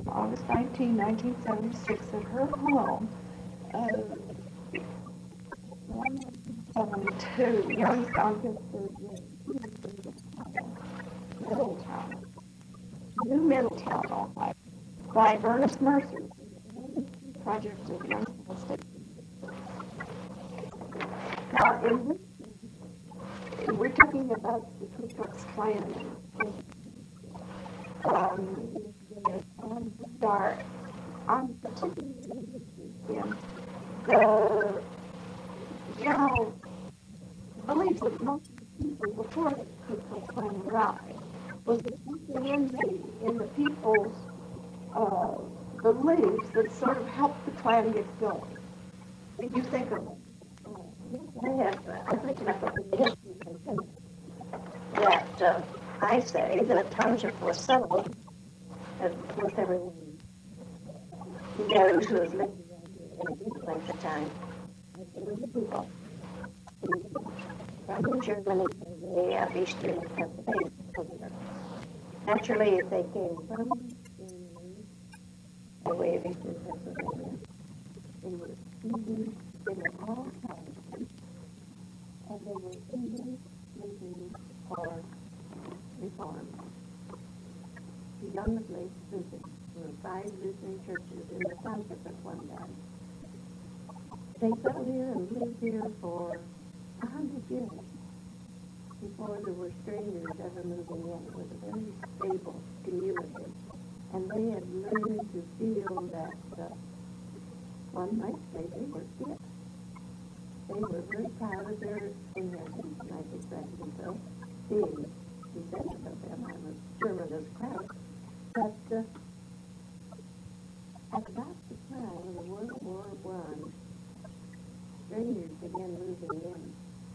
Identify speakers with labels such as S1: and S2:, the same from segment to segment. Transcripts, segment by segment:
S1: August 19, 1976, at her home, 172 Youngstown, Pittsburgh, Middletown, New Middletown, Ohio, by Ernest Mercer, project of Youngstown State. Now, we're talking about the Ku Klux Klan. And start, I'm particularly interested in the general belief that most people before the Ku Klux Klan arrived was that something in the people's beliefs that sort of helped the Klan get going. Did you think of it?
S2: I'm thinking of the history that I say that township was settled with everyone, those who have lived in a good length of time. People from Germany, the eastern Pennsylvania. Naturally, if they came from the way of eastern Pennsylvania, they were eager, they were all Protestant, and they were eager looking for reform. The young late Lutheran, there were 5 Lutheran churches in the township at one time. They settled here and lived here for 100 years before there were strangers ever moving in. It was a very stable community. And they had learned to feel that one might say they were fit. They were very proud of their inheritance, and I think that's so being descendant of them. I'm as German as Kraut. But at about the time of World War I, strangers began moving in.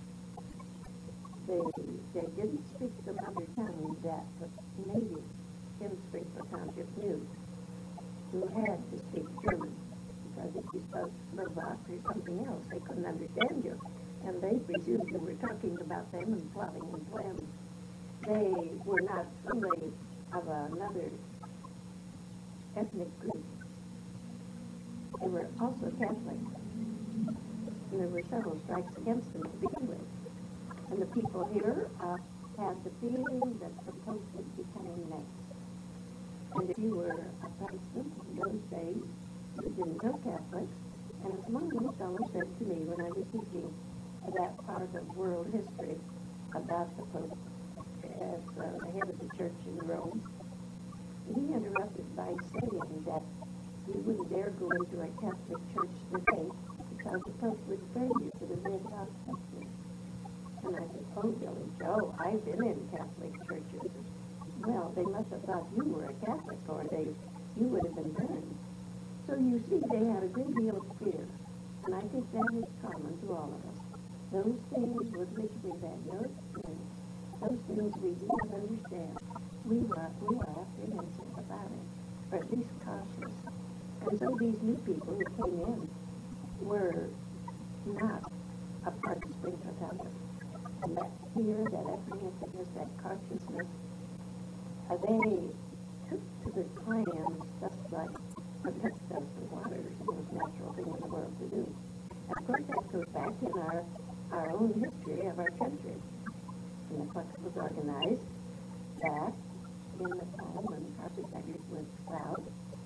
S2: They didn't speak the mother tongue that the natives in Springfield Township knew, who had to speak German, because if you spoke Slovak or something else, they couldn't understand you, and they presumed you were talking about them and plotting and planning. They were not only of another ethnic group, they were also Catholic, and there were several strikes against them to begin with. And the people here had the feeling that the Pope was becoming next. And if you were a Protestant in those days, you didn't know Catholics. And as one little fellow said to me when I was teaching that part of world history about the Pope as the head of the church in Rome, he interrupted by saying that you wouldn't dare go into a Catholic church today because the Pope would frame you for the red hot substance. And I said, oh, Billy Joe, I've been in Catholic churches. Well, they must have thought you were a Catholic, or you would have been burned. So you see, they had a great deal of fear. And I think that is common to all of us. Those things with which we've had no experience, those things we didn't understand, we were apprehensive about it, or at least cautious. And so these new people who came in were not a part of Springfield Township. And that fear, that apprehensiveness, that cautiousness, they took to the clans just like a duck does the water. It's the most natural thing in the world to do. And of course that goes back in our own history of our country. And the Klux was organized back in the time when carpetbaggers went south.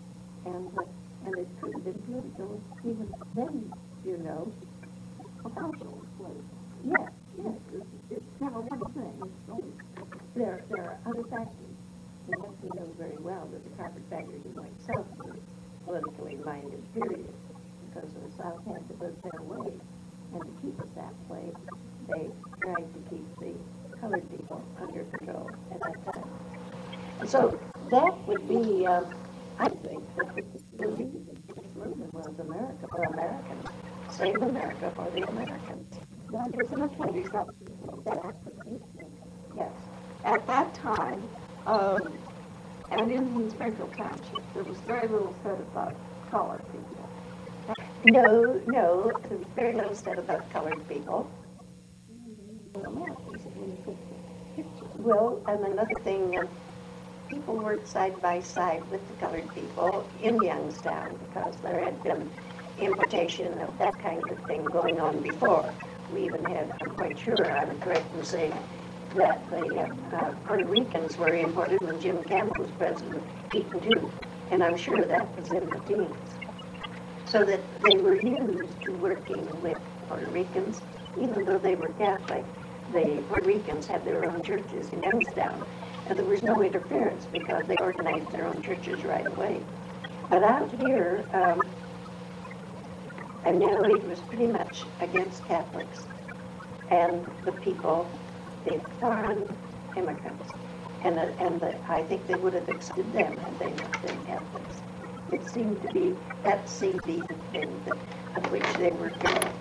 S2: And it could have been political even then, you know.
S1: A partial place.
S2: Yes.
S1: It's never one thing.
S2: There are other factors. And yes, we know very well that the carpetbaggers who went south were politically minded, period, because the South had to vote their way. And to keep it that way, they tried to keep the colored people under control at that time. So that would be, I think, that the reason this movement was America for Americans. Save America for the Americans.
S1: That was in the 20s.
S2: Yes.
S1: At that time, and in Springfield Township, there was very little said about colored people.
S2: No, there was very little said about colored people. Well, and another thing people worked side by side with the colored people in Youngstown because there had been importation of that kind of thing going on before. We even had, I'm quite sure I'm correct in saying that the Puerto Ricans were imported when Jim Campbell was president, Eaton too, and I'm sure that was in the teens. So that they were used to working with Puerto Ricans, even though they were Catholic. The Puerto Ricans had their own churches in Youngstown, and there was no interference because they organized their own churches right away. But out here, I know it was pretty much against Catholics and the people, the foreign immigrants, and I think they would have accepted them had they not been Catholics. It seemed to be that seedy thing of which they were doing.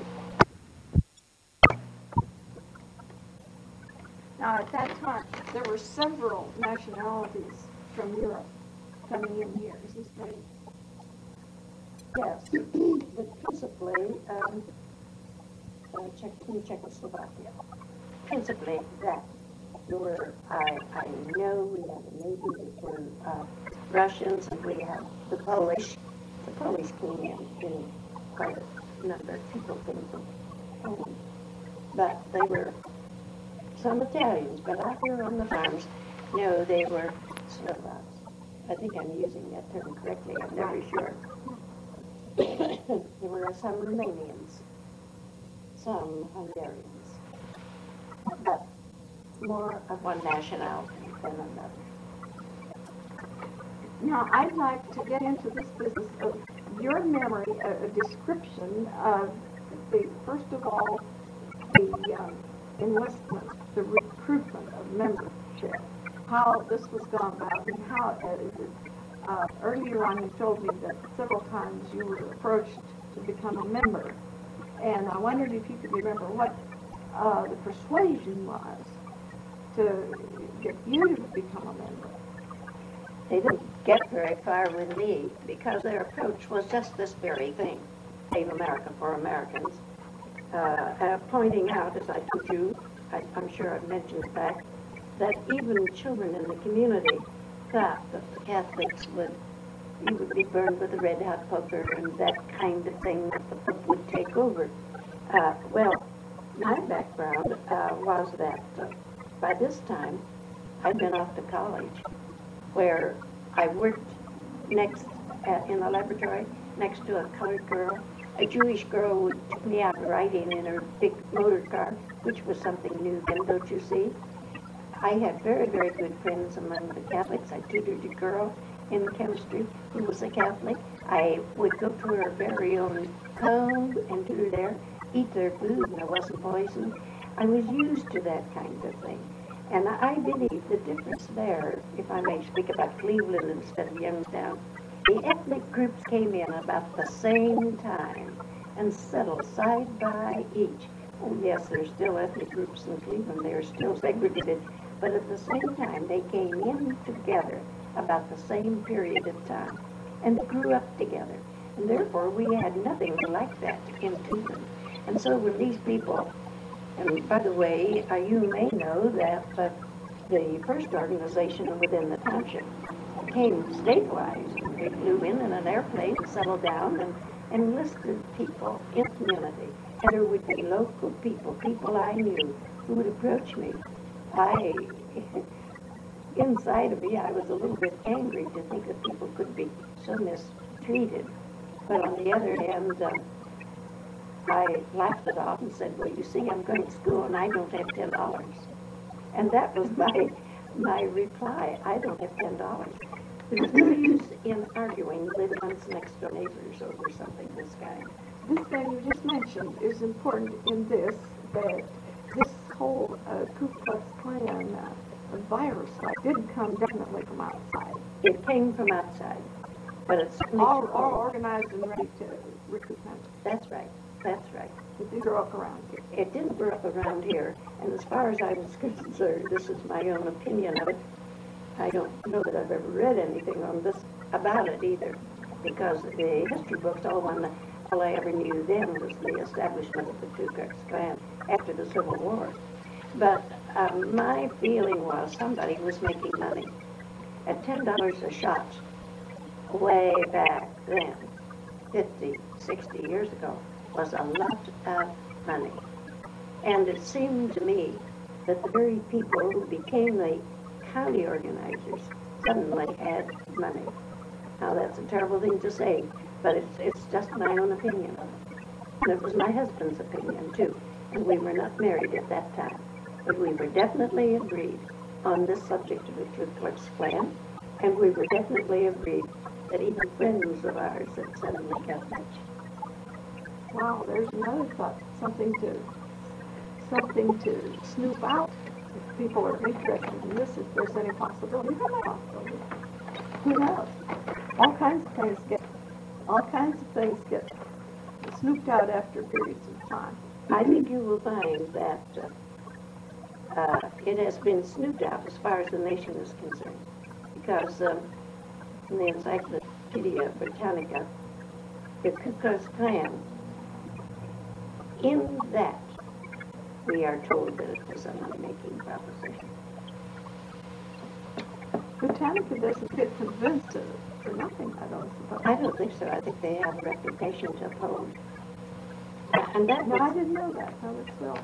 S1: Now, at that time, there were several nationalities from Europe coming in here. Is this right?
S2: Yes, but principally Czechoslovakia. Principally that. I know we have a neighbor that were Russians, and we have the Polish. The Polish came in quite a number of people came from Poland. But they were some Italians, but out there on the farms, no, they were Slovaks. I think I'm using that term correctly, I'm never sure. There were some Romanians, some Hungarians, but more of one nationality than another.
S1: Now, I'd like to get into this business of your memory, a description of first of all, the enlistment, the recruitment of membership, how this was gone about, and how earlier on you told me that several times you were approached to become a member, and I wondered if you could remember what the persuasion was to get you to become a member.
S2: They didn't get very far with me because their approach was just this very thing, Save America for Americans, pointing out, as I told you, I'm sure I've mentioned the fact, that even children in the community thought that the Catholics you would be burned with a red hot poker and that kind of thing, that the Pope would take over. Well, my background was that by this time I'd been off to college, where I worked in the laboratory next to a colored girl. A Jewish girl would take me out riding in her big motor car, which was something new then, don't you see? I had very, very good friends among the Catholics. I tutored a girl in chemistry who was a Catholic. I would go to her very own home and tutor there, eat their food, and I wasn't poisoned. I was used to that kind of thing. And I believe the difference there, if I may speak about Cleveland instead of Youngstown, the ethnic groups came in about the same time and settled side by each. Oh yes, there's still ethnic groups in Cleveland. They are still segregated. But at the same time, they came in together about the same period of time. And they grew up together. And therefore, we had nothing like that in Cleveland. And so when these people, and by the way, you may know that the first organization within the township came statewide. They flew in an airplane, settled down, and enlisted people in the community. And there would be local people I knew, who would approach me. Inside of me, I was a little bit angry to think that people could be so mistreated. But on the other hand, I laughed it off and said, well, you see, I'm going to school and I don't have $10. And that was my reply. I don't have $10. There's no use in arguing with one's next door neighbors over something this kind.
S1: This thing you just mentioned is important in this, that this whole Ku Klux Klan virus didn't come definitely from outside.
S2: It came from outside, but it's
S1: all organized and ready to recruit members.
S2: That's right. That's right.
S1: It didn't grow up around here.
S2: It didn't grow up around here, and as far as I was concerned, this is my own opinion of it. I don't know that I've ever read anything on this about it either, because the history books, all I ever knew then was the establishment of the Ku Klux Klan after the Civil War. But my feeling was somebody was making money. at $10 a shot way back then, 50, 60 years ago, was a lot of money. And it seemed to me that the very people who became the county organizers suddenly had money. Now, that's a terrible thing to say, but it's just my own opinion of it. And it was my husband's opinion, too. And we were not married at that time. But we were definitely agreed on this subject of the Ku Klux Klan, and we were definitely agreed that even friends of ours had suddenly got rich.
S1: Wow, there's another thought, something to snoop out if people are interested in this, if there's any possibility. There's no possibility. Who knows? All kinds of things get snooped out after periods of time.
S2: I think you will find that it has been snooped out as far as the nation is concerned, because in the Encyclopedia Britannica, the Ku Klux Klan, in that we are told that it was a money-making proposition.
S1: Britannica doesn't get convinced of it for nothing, I don't suppose.
S2: I don't think so. I think they have a reputation to uphold. And that
S1: No, I
S2: was,
S1: didn't know that. No, that's well.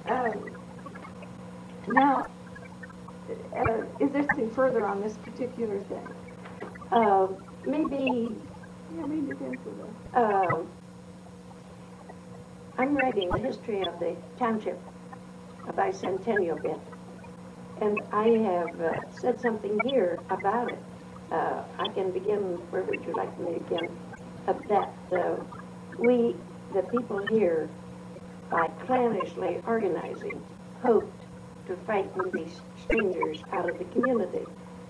S1: Now, is there anything further on this particular thing?
S2: maybe
S1: Yeah, read it into the.
S2: I'm writing the history of the township, a bicentennial bit, and I have said something here about it. I can begin, where would you like me to begin? We, the people here, by clanishly organizing, hoped to frighten these strangers out of the community.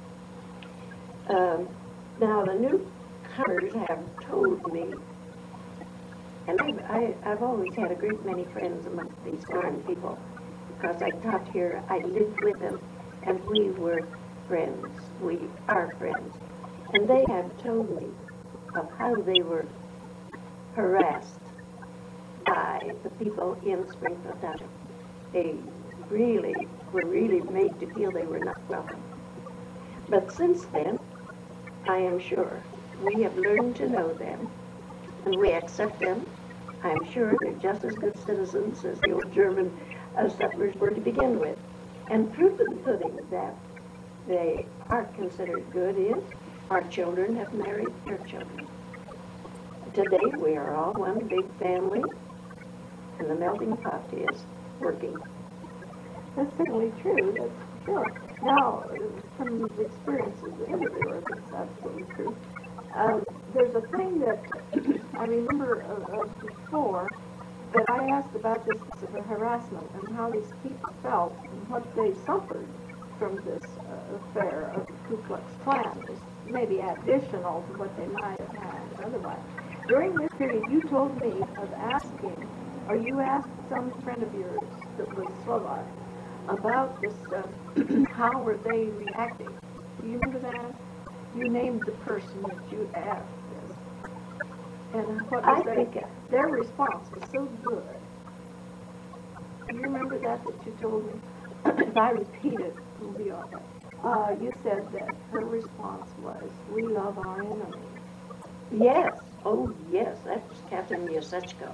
S2: Now, the newcomers have told me, and I've always had a great many friends amongst these foreign people, because I taught here, I lived with them, and we were friends. We are friends. And they have told me of how they were harassed by the people in Springfield Township. They were really made to feel they were not welcome. But since then, I am sure we have learned to know them, and we accept them. I'm sure they're just as good citizens as the old German settlers were to begin with. And proof in the pudding that they are considered good is our children have married their children. Today we are all one big family, and the melting pot is working.
S1: That's certainly true. That's sure. Now, from the experiences of the interviewer, that's absolutely true. There's a thing that I remember of before that I asked about this harassment and how these people felt and what they suffered from this affair of the Ku Klux Klan is maybe additional to what they might have had otherwise. During this period, you told me of asking, or you asked some friend of yours that was Slovak about this, how were they reacting? Do you remember that? You named the person that you asked this. And what was their response was so good. Do you remember that you told me? If I repeat it, it'll be all right. You said that her response was, we love our enemies.
S2: Yes. Oh, yes. That was Catherine Yosechko.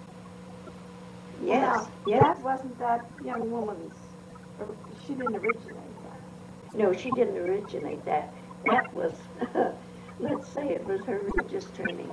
S2: Yes.
S1: Now,
S2: yes.
S1: That wasn't that young woman's, she didn't originate that.
S2: No, she didn't originate that. That was, let's say it was her religious training.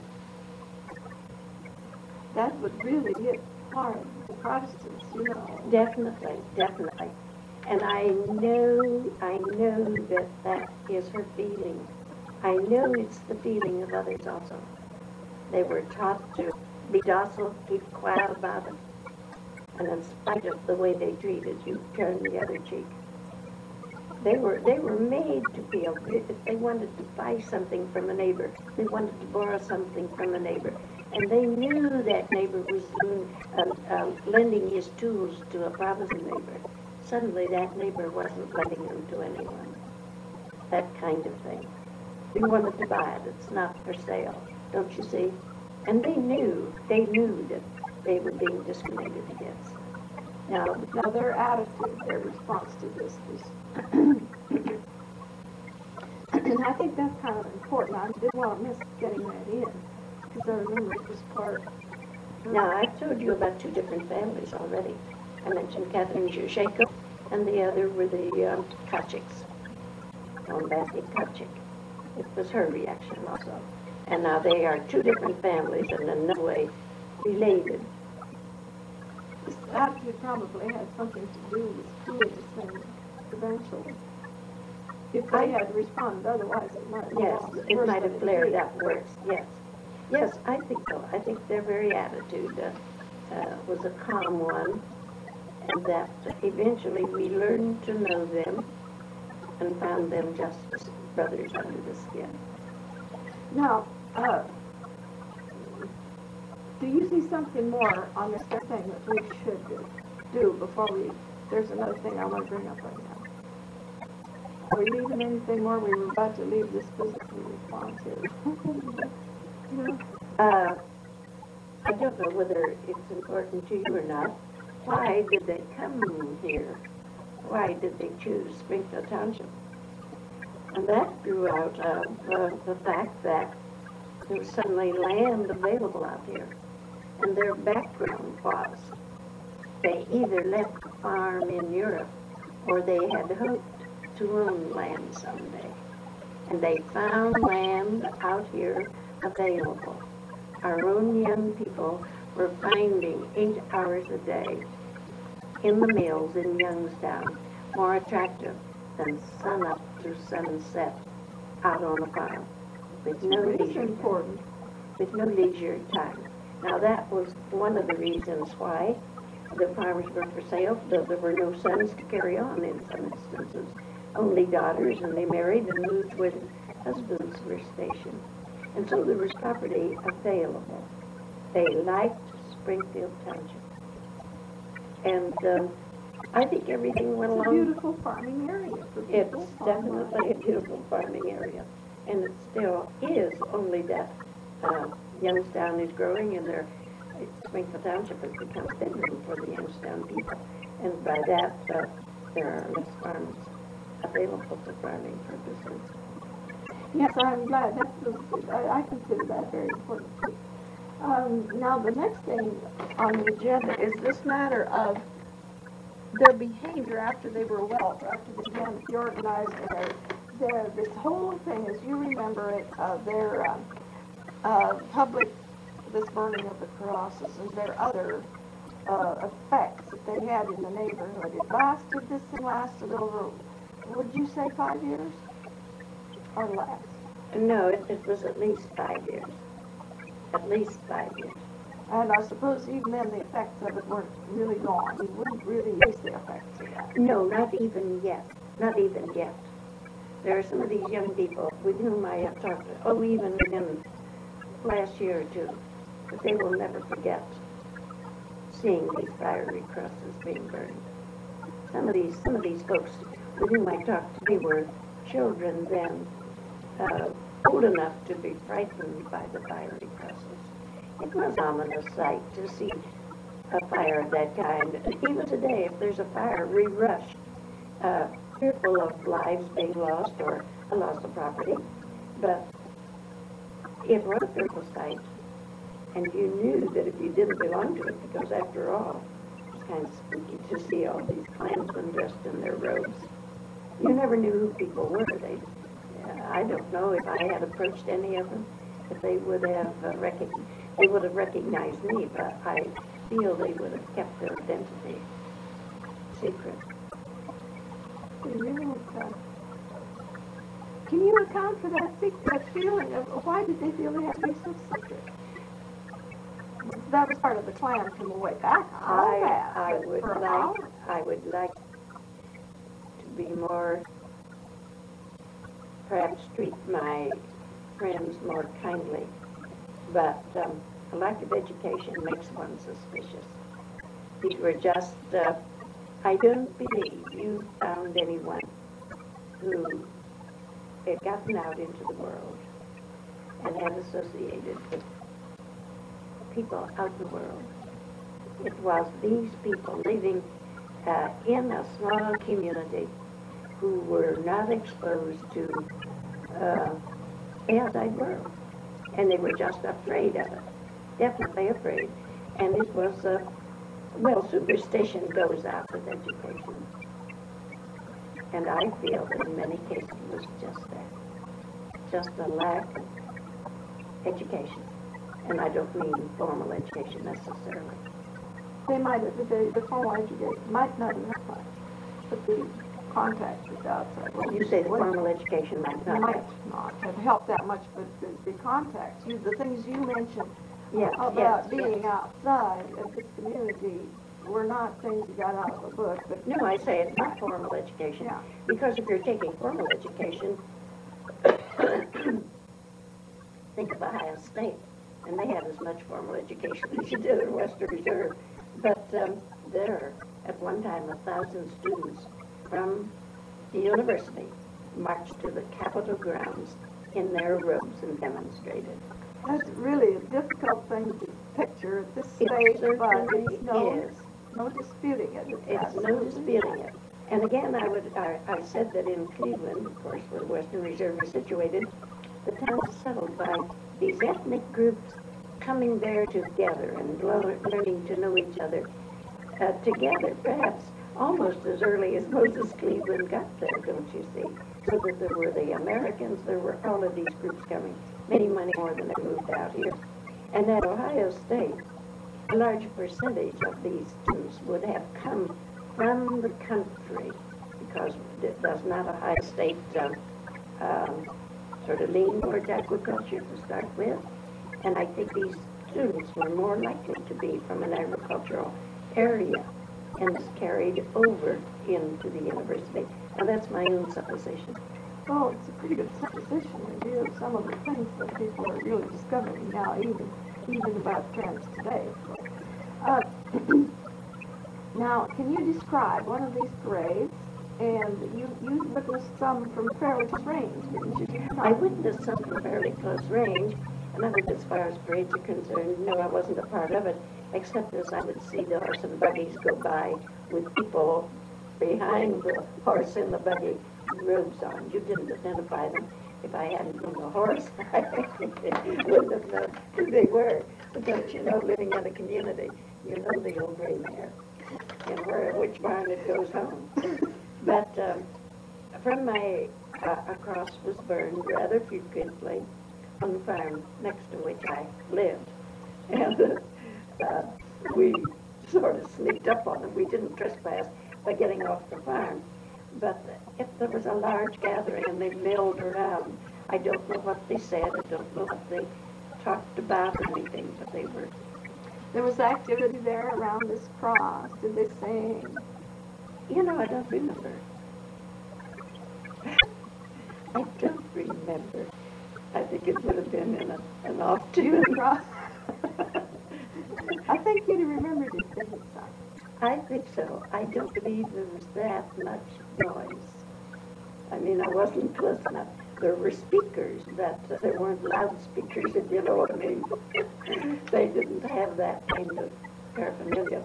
S1: That would really hit hard, the Protestants, you know.
S2: Definitely, definitely. And I know that is her feeling. I know it's the feeling of others also. They were taught to be docile, keep quiet about it, and in spite of the way they treated you, turn the other cheek. They were made to feel if they wanted to buy something from a neighbor, they wanted to borrow something from a neighbor, and they knew that neighbor was lending his tools to a Protestant neighbor. Suddenly that neighbor wasn't lending them to anyone. That kind of thing. You wanted to buy it, it's not for sale, don't you see? And they knew that they were being discriminated against.
S1: Now their attitude, their response to this was And I think that's kind of important. I didn't want to miss getting that in, because I remember it was part.
S2: Now, I've told you about two different families already. I mentioned Catherine Zhuzhenko, and the other were the Kachiks, Donbassy Kachik. It was her reaction also. And now they are two different families and in no way related.
S1: That probably had something to do with doing this thing eventually. If they had responded otherwise, it might have
S2: Yes,
S1: gone
S2: it
S1: worse
S2: might
S1: than
S2: have
S1: it
S2: flared
S1: did.
S2: up worse, yes. Yes, I think so. I think their very attitude was a calm one, and that eventually we learned to know them and found them just as brothers under the skin.
S1: Now, do you see something more on this thing that we should do before we, there's another thing I want to bring up right now. Are we leaving anything more? We were about to leave this business we respond to.
S2: I don't know whether it's important to you or not. Why did they come here? Why did they choose Springfield Township? And that grew out of the fact that there was suddenly land available out here. And their background was they either left the farm in Europe or they had hoped to own land someday. And they found land out here available. Our own young people were finding 8 hours a day in the mills in Youngstown more attractive than sunup to sunset out on a farm with no leisure time. With no leisure time. Now that was one of the reasons why the farms were for sale, though there were no sons to carry on in some instances. Only daughters, and they married and moved where husbands were stationed. And so there was property available. They liked Springfield Township. And I think everything went along.
S1: It's a beautiful farming area for people.
S2: It's definitely a beautiful farming area. And it still is, only that Youngstown is growing and Springfield Township has become bedroom for the Youngstown people. And by that, there are less farms available for farming purposes.
S1: Yes, I'm glad. I consider that very important too. Now, the next thing on the agenda is this matter of their behavior after they were well, after they began to be organized. This whole thing, as you remember it, their public, this burning of the crosses and their other effects that they had in the neighborhood. This thing lasted over, would you say 5 years? Or less?
S2: No, it was at least 5 years. At least 5 years.
S1: And I suppose even then the effects of it weren't really gone. You wouldn't really use the effects of that.
S2: No, not even yet. Not even yet. There are some of these young people with whom I have talked, even within the last year or two, that they will never forget seeing these fiery crosses being burned. Some of these folks with whom I talked to me were children then, old enough to be frightened by the fiery crosses. It was an ominous sight to see a fire of that kind. Even today, if there's a fire, we rush, fearful of lives being lost or a loss of property. But it was a fearful sight, and you knew that if you didn't belong to it, because after all, it's kind of spooky to see all these Klansmen dressed in their robes. You never knew who people were. I don't know if I had approached any of them, if they would have recognized me, but I feel they would have kept their identity secret.
S1: Can you account for that feeling of why did they feel they had to be so secret? That was part of the Klan from the way back.
S2: I would like to be more, perhaps treat my friends more kindly, but a lack of education makes one suspicious. These were just, I don't believe you found anyone who had gotten out into the world and had associated with people out in the world. It was these people living in a small community who were not exposed to the outside world. And they were just afraid of it, definitely afraid. And it was, well, superstition goes out with education. And I feel that in many cases it was just that, just a lack of education. And I don't mean formal education necessarily.
S1: They might have, the formal education might not have had much, but the contact with the outside world.
S2: You say the formal education might not
S1: might
S2: have.
S1: not have helped that much, but the contacts, the things you mentioned
S2: Yes,
S1: about
S2: yes,
S1: being
S2: yes.
S1: outside of this community were not things you got out of a book, but
S2: No, I say it's not formal education.
S1: Yeah.
S2: Because if you're taking formal education, think of Ohio State, and they had as much formal education as you did in Western Reserve. But there, at one time, 1,000 students from the university marched to the Capitol grounds in their robes and demonstrated.
S1: that's really a difficult thing to picture at this
S2: It
S1: stage, but
S2: certainly
S1: it's no
S2: is.
S1: disputing it.
S2: It's no disputing it. And again, I said that in Cleveland, of course, where the Western Reserve is situated, the town is settled by these ethnic groups coming there together and learning to know each other together, perhaps almost as early as Moses Cleveland got there, don't you see? So that there were the Americans, there were all of these groups coming, many more than they moved out here. And at Ohio State, a large percentage of these students would have come from the country, because does not Ohio State sort of lean towards agriculture to start with? And I think these students were more likely to be from an agricultural area and is carried over into the university. Now that's my own supposition.
S1: Well, it's a pretty good supposition in view of some of the things that people are really discovering now, even about trends today. Now, can you describe one of these parades? And you witnessed some from fairly close range, didn't you?
S2: I witnessed some from fairly close range, and I think as far as parades are concerned, no, I wasn't a part of it, except as I would see the horse and buggies go by with people behind the horse and the buggy with robes on. You didn't identify them. If I hadn't been the horse, I wouldn't have known who they were. But don't you know, living in a community, you know the old gray mare and which barn it goes home. But from my, a cross was burned rather frequently on the farm next to which I lived. And we sort of sneaked up on them. We didn't trespass by getting off the farm. But if there was a large gathering and they milled around, I don't know what they said, I don't know what they talked about or anything, but they were.
S1: There was activity there around this cross. Did they sing?
S2: You know, I don't remember. I don't remember. I think it would have been in an off tune.
S1: Cross. I think you'd have remembered it, didn't you?
S2: I think so. I don't believe there was that much noise. I mean, I wasn't close enough. There were speakers, but there weren't loudspeakers, if you know what I mean. They didn't have that kind of paraphernalia.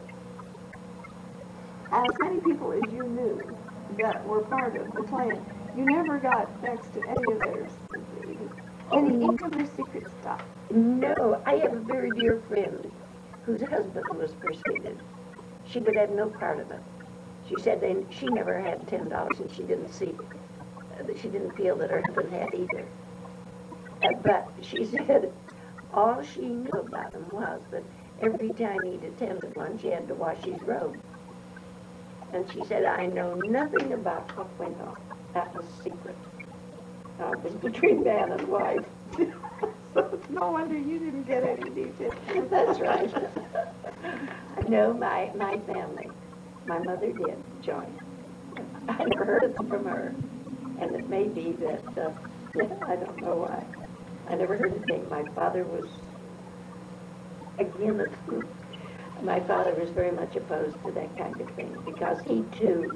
S1: As many people as you knew that were part of the Klan, you never got next to any of any of their secret stuff.
S2: No, I have a very dear friend whose husband was persuaded. She would have no part of it. She said she never had $10 and she didn't feel that her husband had either. But she said all she knew about him was that every time he'd attended one, she had to wash his robe. And she said, I know nothing about what went on. That was secret. It was between man and wife.
S1: So it's no wonder you didn't get any details.
S2: That's right. No, my family, my mother did join. I never heard it from her. And it may be that, I don't know why. I never heard a thing. My father was, again, my father was very much opposed to that kind of thing because he, too,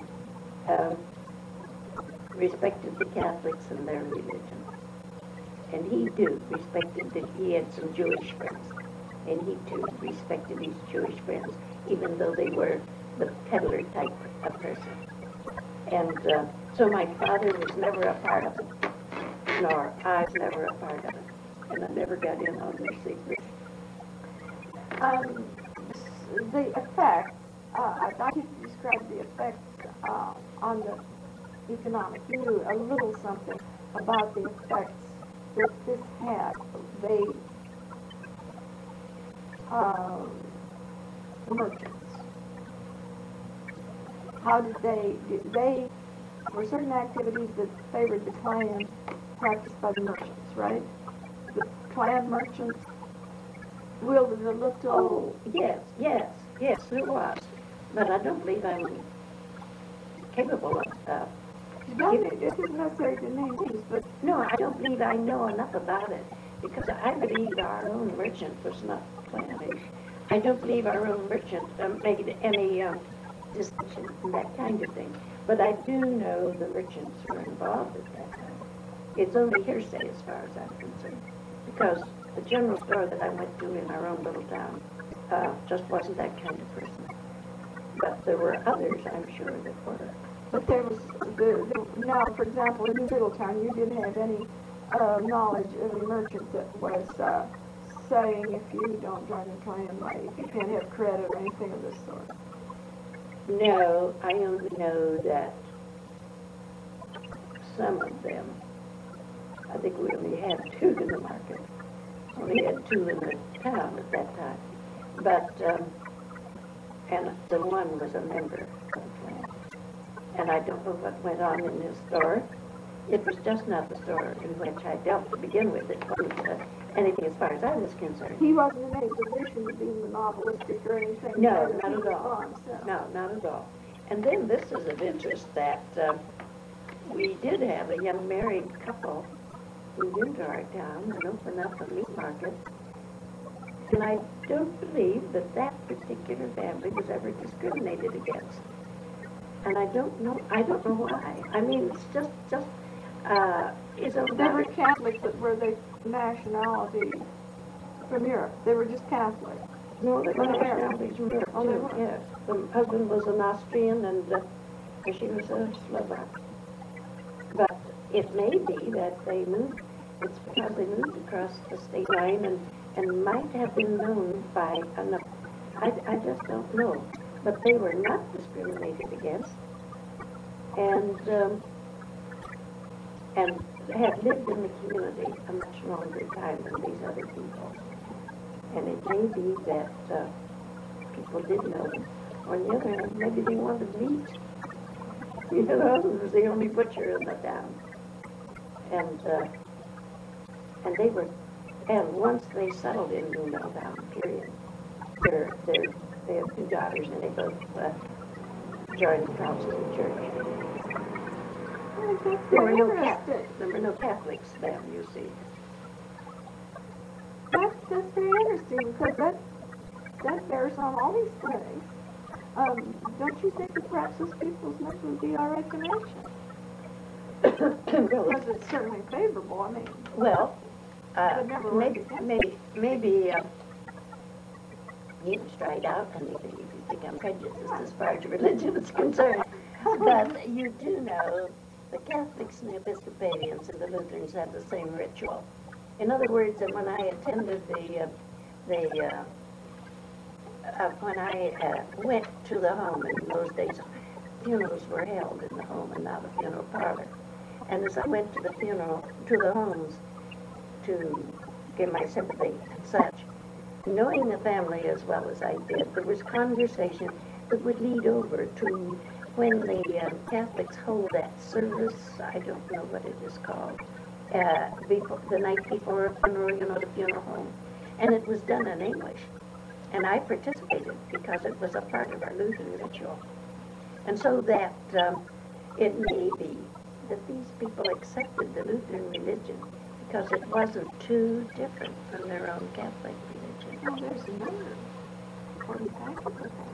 S2: respected the Catholics and their religion. And he, too, respected that he had some Jewish friends. And he, too, respected his Jewish friends, even though they were the peddler type of person. And so my father was never a part of it. nor I was never a part of it, and I never got in on their secret.
S1: Um, the effects, I'd like you to describe the effects on the economic. You knew a little something about the effects that this had. They, the merchants. How did they, were certain activities that favored the clan practiced by the merchants, right? The clan merchants wielded a little.
S2: Oh, yes, it was. But I don't believe I'm capable of.
S1: You don't, it isn't necessary to name names, but
S2: No, I don't believe I know enough about it because I believe our own merchant was not planning. I don't believe our own merchant made any distinction and that kind of thing. But I do know the merchants were involved at that time. It's only hearsay as far as I'm concerned because the general store that I went to in our own little town just wasn't that kind of person. But there were others, I'm sure, that were.
S1: but there was now, for example, in Middletown, you didn't have any knowledge of a merchant that was saying if you don't join the clan, like, you can't have credit or anything of this sort.
S2: No, I only know that some of them, I think we only had two in the market. We had two in the town at that time. But, and the one was a member of the clan. And I don't know what went on in his store. It was just not the store in which I dealt to begin with. It wasn't anything as far as I was concerned.
S1: He wasn't in any position to be monopolistic or anything.
S2: No,
S1: He
S2: not at
S1: was
S2: all.
S1: on himself.
S2: No, not at all. And then this is of interest that we did have a young married couple move into our town and open up a meat market. And I don't believe that that particular family was ever discriminated against. And I don't know why. I mean, it's just it's a
S1: They were Catholics that were the nationality from Europe. They were just Catholic.
S2: No, they were
S1: American.
S2: nationalities from Europe,
S1: Oh, they
S2: too,
S1: were.
S2: yes. The husband was an Austrian and she was a Slovak. But it may be that they moved, it's because they moved across the state line and might have been known by enough. I just don't know. But they were not discriminated against and had lived in the community a much longer time than these other people. And it may be that people did know them. On the other hand, maybe they wanted meat. You know, he was the only butcher in the town. And they were, and once they settled in New Middletown, period, they had two daughters and they both joined the Protestant church.
S1: I think that's
S2: There were
S1: very
S2: no
S1: interesting.
S2: There were no Catholics then, you see.
S1: That's very interesting because that bears on all these things. Don't you think that perhaps this people's next would be our recognition?
S2: Well,
S1: Because it's certainly favorable. I mean,
S2: well,
S1: But never worked
S2: maybe you straight out anything if you think I'm prejudiced as far as religion is concerned. But you do know the Catholics and the Episcopalians and the Lutherans have the same ritual. In other words, and when I attended when I went to the home in those days, funerals were held in the home and not a funeral parlor. And as I went to the homes to give my sympathy and such, knowing the family as well as I did, there was conversation that would lead over to when the Catholics hold that service, I don't know what it is called, the night before a funeral, the funeral home. And it was done in English. And I participated because it was a part of our Lutheran ritual. And so that it may be that these people accepted the Lutheran religion because it wasn't too different from their own Catholic religion.
S1: well, there's another important factor perhaps.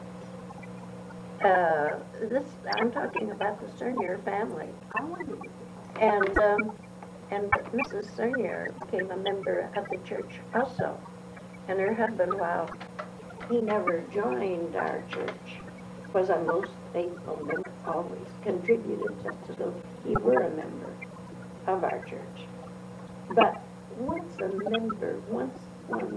S2: I'm talking about the Cernier family.
S1: I wonder.
S2: And Mrs. Cernier became a member of the church also. And her husband, while he never joined our church, was a most faithful member, always contributed just as though he were a member of our church. But once a member, once one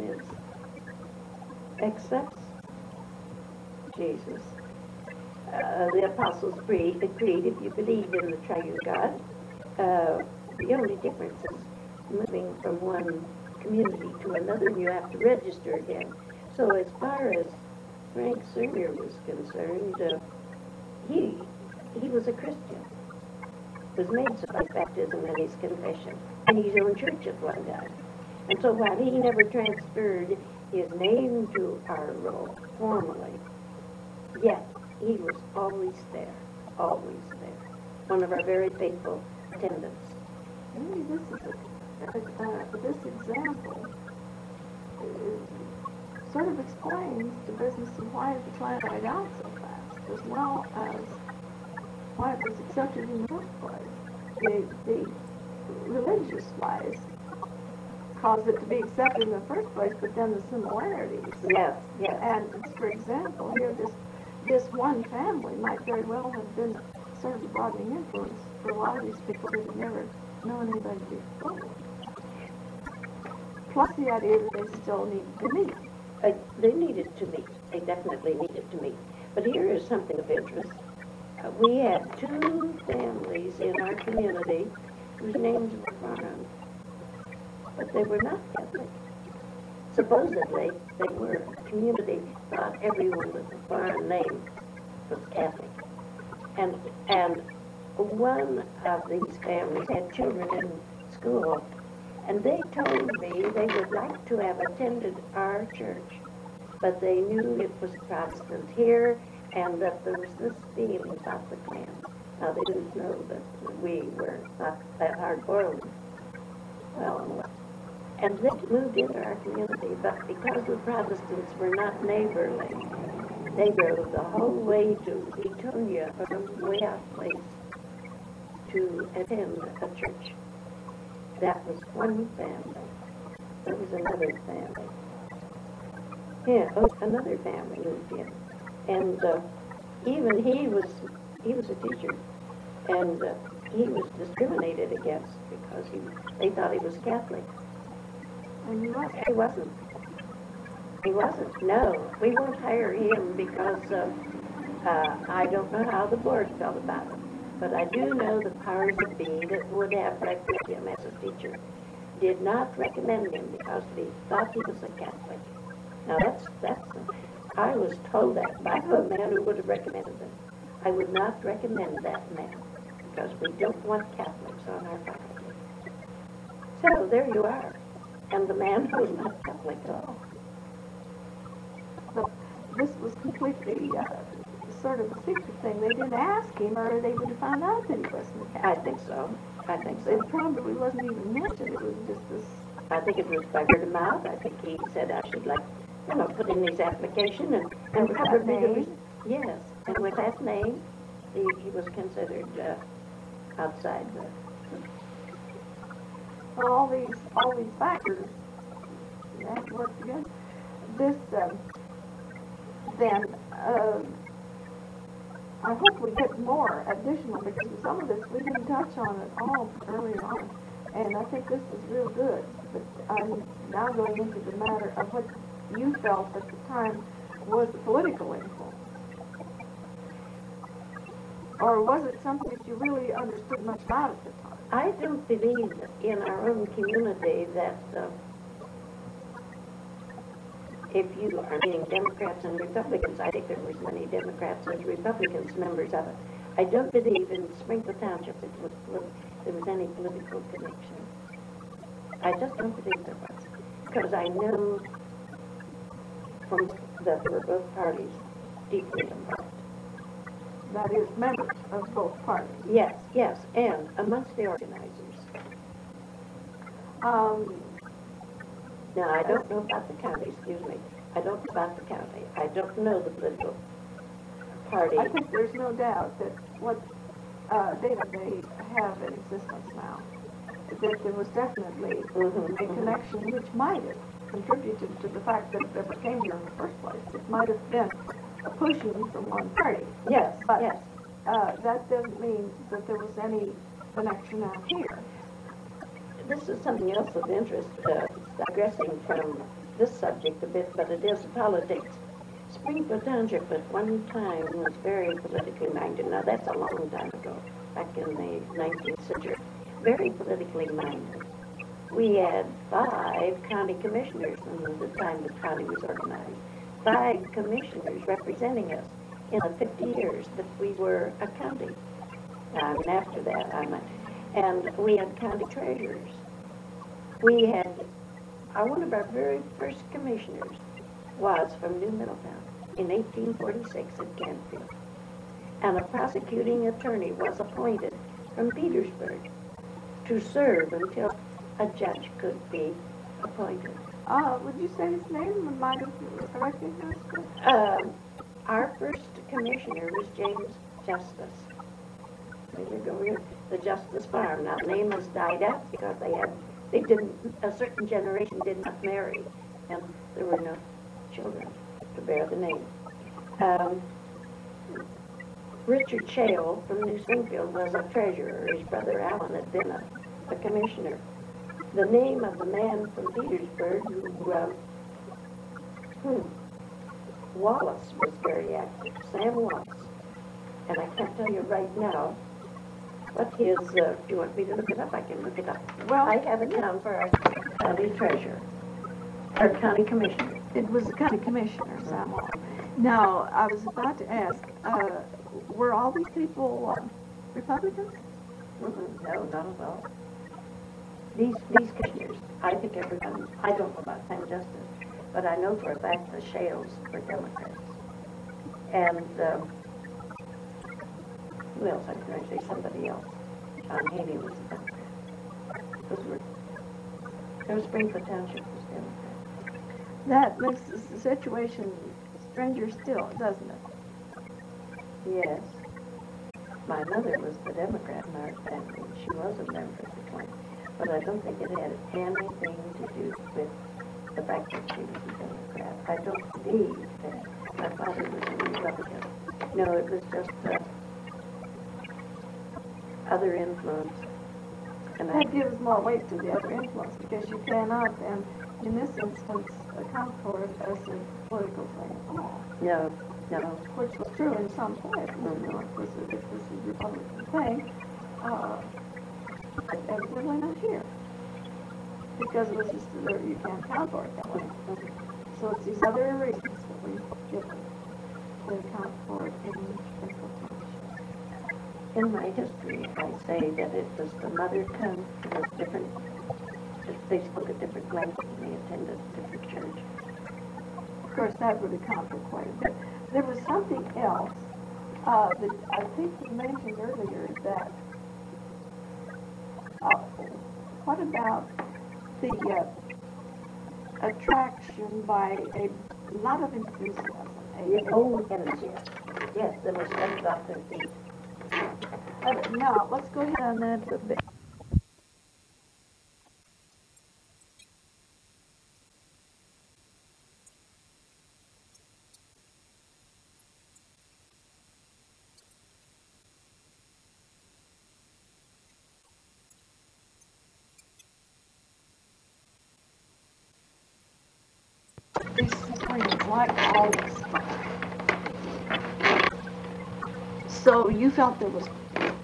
S2: accepts Jesus, the Apostles' Creed, if you believe in the triune God, the only difference is moving from one community to another, and you have to register again. So as far as Frank Sernier was concerned, he was a Christian, was made by baptism and his confession, and his own church at one time. And so while he never transferred his name to our role formally, yet he was always there, one of our very faithful attendants.
S1: Maybe this is this example sort of explains the business of why the Klan died out so fast, as well as why it was accepted in the first place. The religious wise caused it to be accepted in the first place, but then the similarities.
S2: Yes, yes.
S1: And for example, here this one family might very well have been sort of a broadening influence for a lot of these people who had never known anybody before. Plus the idea that they still needed to meet.
S2: They needed to meet. They definitely needed to meet. But here is something of interest. We had two families in our community whose names were foreign, but they were not Catholic. Supposedly, they were. The community thought everyone with a foreign name was Catholic. And one of these families had children in school, and they told me they would like to have attended our church, but they knew it was Protestant here, and that there was this feeling about the Klan. Now, they didn't know that we were not that hard-boiled. Well, and they moved into our community, but because the Protestants were not neighborly, they drove the whole way to Etonia, from way out place, to attend a church. That was one family. There was another family. Yeah, another family moved in. And even he was a teacher, and he was discriminated against because they thought he was Catholic.
S1: And you must.
S2: He wasn't. He wasn't. No, we won't hire him because I don't know how the board felt about it. But I do know the powers that be that would have elected him as a teacher did not recommend him because they thought he was a Catholic. Now that's I was told that by a man who would have recommended him. I would not recommend that man because we don't want Catholics on our faculty. So there you are. And the man was not Catholic at all.
S1: But this was completely sort of a secret thing. They didn't ask him, or they would have found out that he wasn't a Catholic.
S2: I think so.
S1: It probably wasn't even mentioned. It was just this.
S2: I think it was by word of mouth. I think he said I should put in his application and probably there was, yes, and with that name, he was considered outside the.
S1: Well, all these factors that work together. This then I hope we get more additional because some of this we didn't touch on at all earlier on, and I think this is real good. But I'm now going into the matter of what you felt at the time was the political influence, or was it something that you really understood much about at the time?
S2: I don't believe in our own community that if you are meaning Democrats and Republicans, I think there were as many Democrats as Republicans members of it. I don't believe in Springfield Township there was any political connection. I just don't believe there was. Because I know from that there were both parties deeply involved.
S1: That is, members of both parties.
S2: Yes, yes, and amongst the organizers. Now, I don't know about the county, excuse me. I don't know about the county. I don't know the political party.
S1: I think there's no doubt that what data they have in existence now, that there was definitely a connection which might have contributed to the fact that it ever came here in the first place. It might have been a pushing from one party.
S2: Yes,
S1: but
S2: yes.
S1: That doesn't mean that there was any connection out here.
S2: this is something else of interest, digressing from this subject a bit, but it is politics. Springfield Township at one time was very politically minded. Now, that's a long time ago, back in the 19th century. Very politically minded. We had 5 county commissioners from the time the county was organized. 5 commissioners representing us in the 50 years that we were a county. And after that, I meant. And we had county treasurers. We had, one of our very first commissioners was from New Middletown in 1846 at Canfield. And a prosecuting attorney was appointed from Petersburg to serve until a judge could be appointed.
S1: Would you say his name? We might have recognized it.
S2: Our first commissioner was James Justice. There you go, the Justice Farm. Now, the name has died out because a certain generation did not marry, and there were no children to bear the name. Richard Shale from New Springfield was a treasurer. His brother Alan had been a commissioner. The name of the man from Petersburg, Wallace was very active, Sam Wallace. And I can't tell you right now what his, do you want me to look it up? I can look it up. Well, I have it down for our county treasurer, our county commissioner.
S1: It was the county commissioner, Sam Wallace. Now, I was about to ask, were all these people Republicans?
S2: Mm-hmm. No, not at all. These commissioners, I think everyone, I don't know about Sam Justice, but I know for a fact the Shales were Democrats. And who else? I'm going to say somebody else. John Haney was a Democrat. There was Springfield Township was Democrat.
S1: That makes the situation stranger still, doesn't it?
S2: Yes. My mother was the Democrat in our family. She was a member at the time. But I don't think it had anything to do with the fact that she was a Democrat. I don't believe that my father was a Republican. No, it was just other influence. And
S1: that gives more weight to the other influence because you cannot, and in this instance, account for it as a political thing at all.
S2: No.
S1: Which was true in some places. Mm-hmm. It was a Republican thing. But evidently not here. Because it was just you can't count for it that way. So it's these other reasons that we give to account for it in Springfield Township.
S2: In my history, I say that it was the mother tongue. It was different. They spoke a different language and they attended a different church.
S1: Of course, that would account for quite a bit. There was something else that I think you mentioned earlier that what about the attraction by a lot of enthusiasm?
S2: Enthusiasm. Yes, there was some about 13.
S1: Now, let's go ahead on that a bit. Like all this stuff. So you felt there was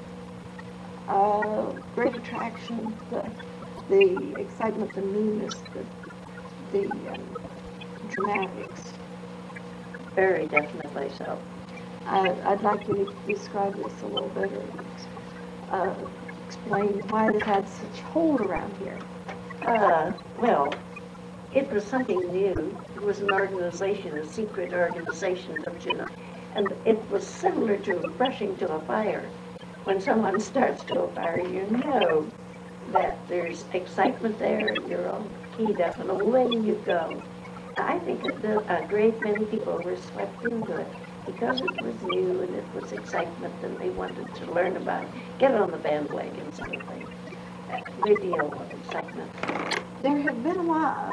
S1: great attraction, the excitement, the newness, the dramatics.
S2: Very definitely so.
S1: I'd like you to describe this a little better. Explain why it had such hold around here.
S2: Well, it was something new. It was an organization, a secret organization, don't you know? And it was similar to rushing to a fire. When someone starts to a fire, you know that there's excitement there and you're all keyed up and away you go. I think a great many people were swept into it because it was new and it was excitement and they wanted to learn about it, get on the bandwagon sort of thing. A great deal of excitement.
S1: There had been a while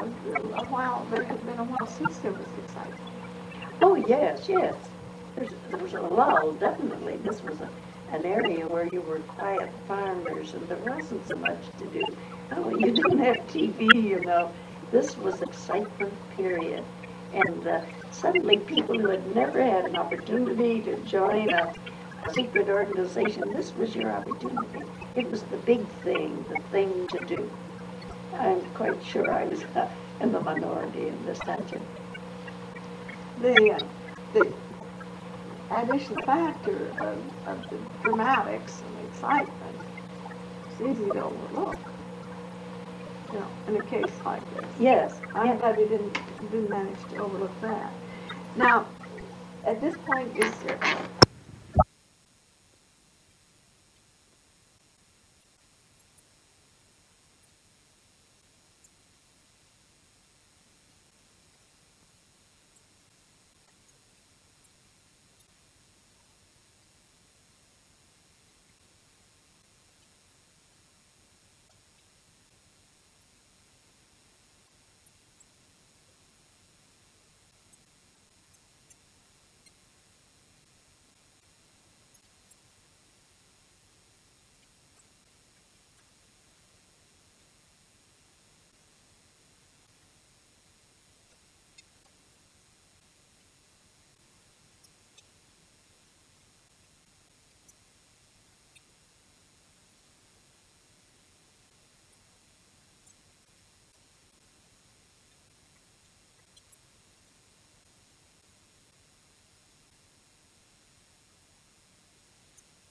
S1: since there was excitement.
S2: Oh, yes. There was a lull, definitely. This was an area where you were quiet farmers and there wasn't so much to do. Oh, you didn't have TV, you know. This was excitement period. And suddenly people who had never had an opportunity to join a secret organization, this was your opportunity. It was the big thing, the thing to do. I'm quite sure I was in the minority in this country.
S1: The additional factor of the dramatics and the excitement is easy to overlook. You know, in a case like this.
S2: Yes.
S1: I'm glad we didn't manage to overlook that. Now, at this point, is there